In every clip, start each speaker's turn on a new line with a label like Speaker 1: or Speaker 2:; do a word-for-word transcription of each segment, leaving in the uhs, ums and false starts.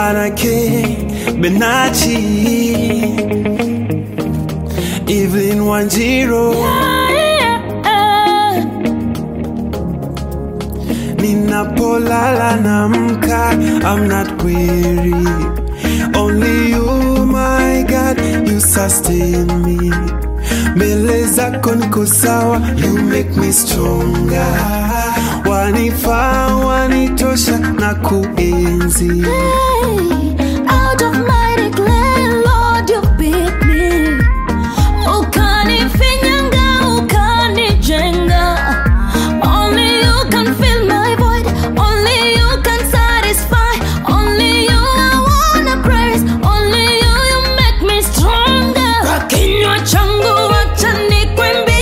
Speaker 1: Manake Benachi, Evelyn Wanjiru, ninapolala namka, I'm not weary. Only you, my God, you sustain me. Mbele zako niko sawa, you make me stronger. Wanifaa, wanitosha na kuenzi.
Speaker 2: Hey, out of mighty clay, Lord, you beat me. Ukanifinyanga, ukanijenga. Only you can fill my void. Only you can satisfy. Only you I wanna praise. Only you, you make me stronger. Kwa kinywa changu wacha nikwimbie.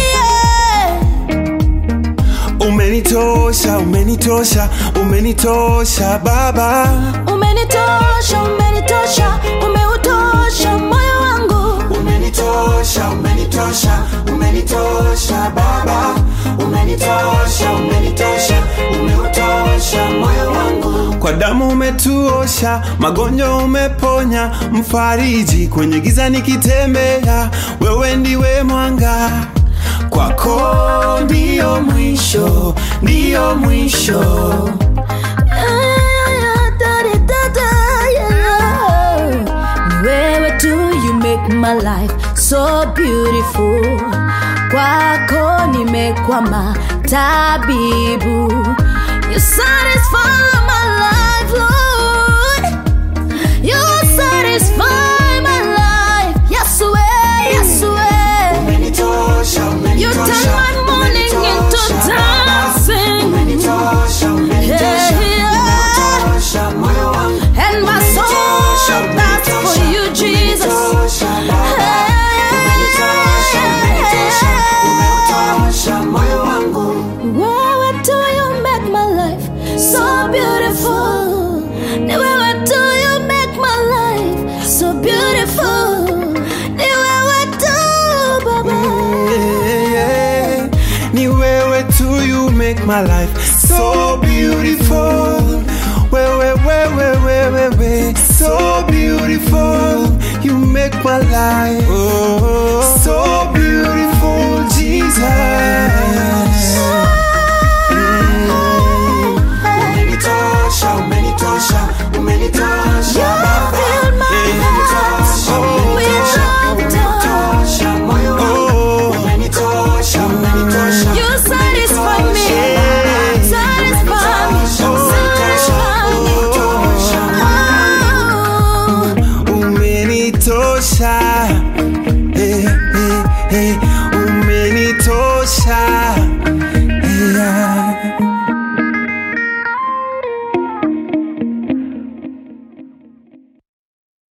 Speaker 1: Umenitosha, umenitosha, umenitosha Baba.
Speaker 2: Umenitosha, umenitosha, umeutosha moyo wangu.
Speaker 1: Umenitosha, umenitosha, umenitosha Baba. Umenitosha, umenitosha, umeutosha moyo wangu. Kwa damu umetuosha, magonjwa umeponya, mfariji kwenye giza nikitembea, wewe ndiwe mwanga. Kwako ndio mwisho, ndio mwisho.
Speaker 2: Wewe tu, you make my life so beautiful. Kwako nimekwama tabibu. You satisfy my life, Lord. You satisfy my life. Yes, way, yes, way.
Speaker 1: Umenitosha, umenitosha.
Speaker 2: You turn my morning into dancing.
Speaker 1: Umenitosha, umenitosha, umeutosha moyo wangu.
Speaker 2: And my soul, that's for you, Jesus. Where do you make my life so beautiful? Where do you make my life so beautiful? Where do, Baba?
Speaker 1: Ni wewe tu, you make my life so beautiful. Wewe, wewe, wewe, wewe, so beautiful. You make my life oh, so beautiful, Jesus.